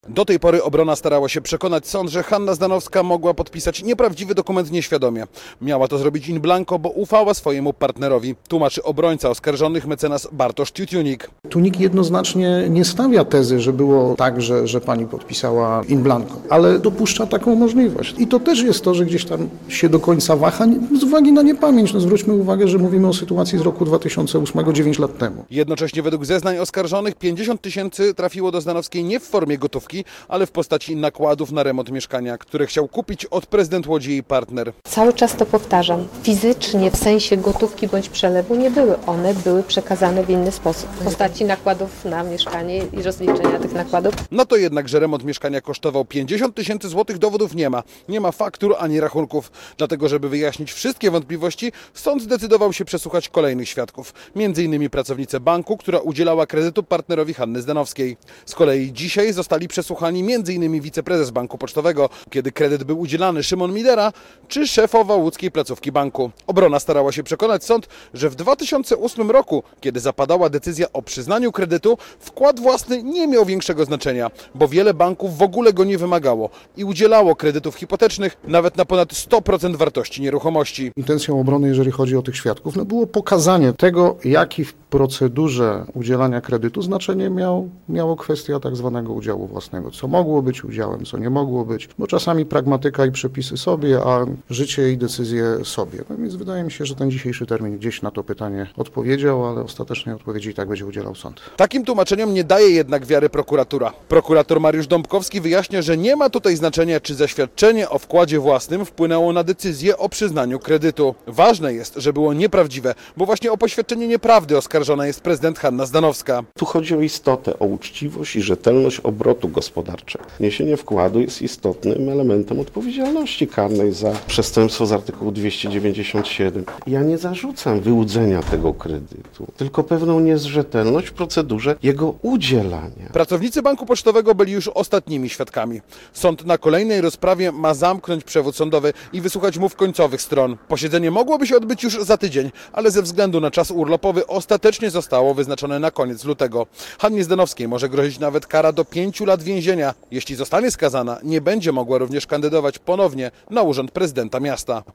Do tej pory obrona starała się przekonać sąd, że Hanna Zdanowska mogła podpisać nieprawdziwy dokument nieświadomie. Miała to zrobić in blanco, bo ufała swojemu partnerowi, tłumaczy obrońca oskarżonych mecenas Bartosz Tiutunik. Tu nikt jednoznacznie nie stawia tezy, że było tak, że pani podpisała in blanco, ale dopuszcza taką możliwość. I to też jest to, że gdzieś tam się do końca waha z uwagi na niepamięć. No zwróćmy uwagę, że mówimy o sytuacji z roku 2008, 9 lat temu. Jednocześnie według zeznań oskarżonych 50 000 trafiło do Zdanowskiej nie w formie gotówki, ale w postaci nakładów na remont mieszkania, które chciał kupić od prezydent Łodzi jej partner. Cały czas to powtarzam. Fizycznie, w sensie gotówki bądź przelewu nie były. One były przekazane w inny sposób. W postaci nakładów na mieszkanie i rozliczenia tych nakładów. No to jednak, że remont mieszkania kosztował 50 000 złotych, dowodów nie ma. Nie ma faktur ani rachunków. Dlatego, żeby wyjaśnić wszystkie wątpliwości, sąd zdecydował się przesłuchać kolejnych świadków. M.in. pracownicę banku, która udzielała kredytu partnerowi Hanny Zdanowskiej. Z kolei dzisiaj zostali przesłuchani m.in. wiceprezes Banku Pocztowego, kiedy kredyt był udzielany, Szymon Midera, czy szefowa łódzkiej placówki banku. Obrona starała się przekonać sąd, że w 2008 roku, kiedy zapadała decyzja o przyznaniu kredytu, wkład własny nie miał większego znaczenia, bo wiele banków w ogóle go nie wymagało i udzielało kredytów hipotecznych nawet na ponad 100% wartości nieruchomości. Intencją obrony, jeżeli chodzi o tych świadków, było pokazanie tego, jaki w procedurze udzielania kredytu znaczenie miało kwestia tak zwanego udziału własnego. Co mogło być udziałem, co nie mogło być, bo czasami pragmatyka i przepisy sobie, a życie i decyzje sobie. No więc wydaje mi się, że ten dzisiejszy termin gdzieś na to pytanie odpowiedział, ale ostatecznej odpowiedzi i tak będzie udzielał sąd. Takim tłumaczeniom nie daje jednak wiary prokuratura. Prokurator Mariusz Dąbkowski wyjaśnia, że nie ma tutaj znaczenia, czy zaświadczenie o wkładzie własnym wpłynęło na decyzję o przyznaniu kredytu. Ważne jest, że było nieprawdziwe, bo właśnie o poświadczenie nieprawdy oskarżona jest prezydent Hanna Zdanowska. Tu chodzi o istotę, o uczciwość i rzetelność obrotu gospodarczego. Wniesienie wkładu jest istotnym elementem odpowiedzialności karnej za przestępstwo z artykułu 297. Ja nie zarzucam wyłudzenia tego kredytu, tylko pewną niezrzetelność w procedurze jego udzielania. Pracownicy Banku Pocztowego byli już ostatnimi świadkami. Sąd na kolejnej rozprawie ma zamknąć przewód sądowy i wysłuchać mów końcowych stron. Posiedzenie mogłoby się odbyć już za tydzień, ale ze względu na czas urlopowy ostatecznie zostało wyznaczone na koniec lutego. Hannie Zdanowskiej może grozić nawet kara do 5 lat więzienia. Jeśli zostanie skazana, nie będzie mogła również kandydować ponownie na urząd prezydenta miasta.